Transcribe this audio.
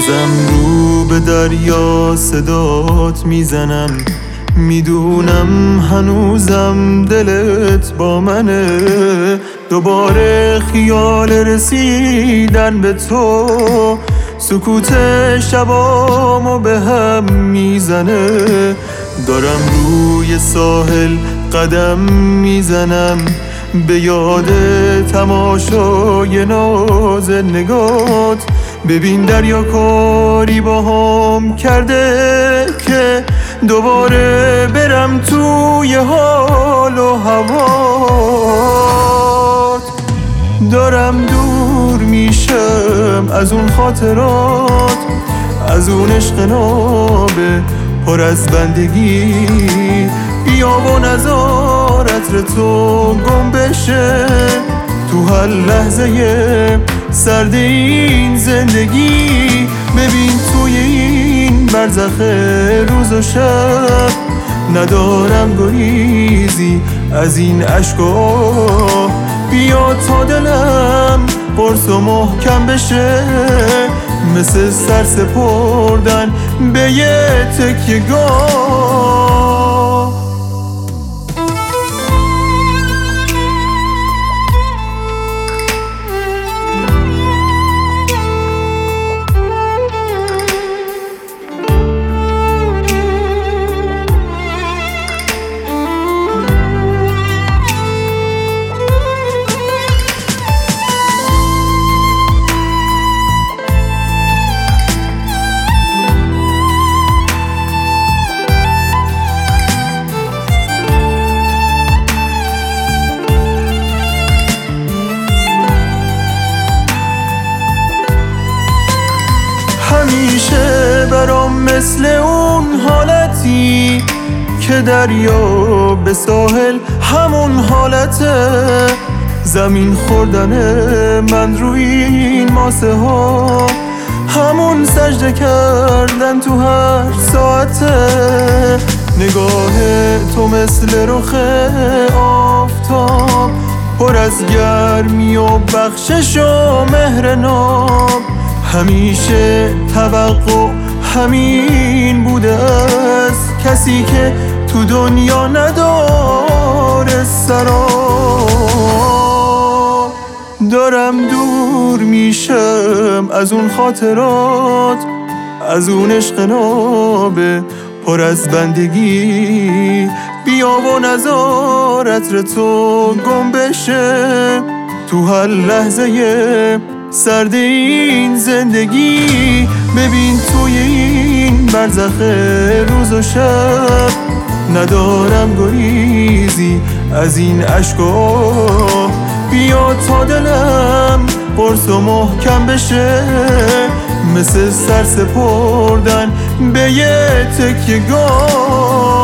بازم رو به دریا صدات میزنم، میدونم هنوزم دلت با منه. دوباره خیال رسیدن به تو سکوت شبامو به هم میزنه. دارم روی ساحل قدم میزنم به یاد تماشای ناز نگات. ببین دریا کاری با هم کرده که دوباره برم توی حال و هوات. دارم دور میشم از اون خاطرات، از اون عشق نابه پر از بندگی. بیا و نذار عطر تو گم بشه تو هر لحظه سرد این زندگی. ببین توی این برزخ روز و شب ندارم گریزی از این عشق و آه. بیا تا دلم قرص و محکم بشه، مثل سر سپردن به یه تکیه‌گاه. همیشه برام مثل اون حالتی که دریا به ساحل همون حالته. زمین خوردن من روی این ماسه ها، همون سجده کردن تو هر ساعته. نگاه تو مثل رخ آفتاب پر از گرمی و بخشش و مهر ناب. همیشه توقع همین بوده از کسی که تو دنیا نداره سرا. دارم دور میشم از اون خاطرات، از اون عشق نابه پر از بندگی. بیا و نذار عطر تو گم بشه تو هر لحظه سرد این زندگی. ببین توی این برزخ روز و شب ندارم گریزی از این عشق و آه. بیا تا دلم قرص و محکم بشه، مثل سر سپردن به یه تکیه‌گاه.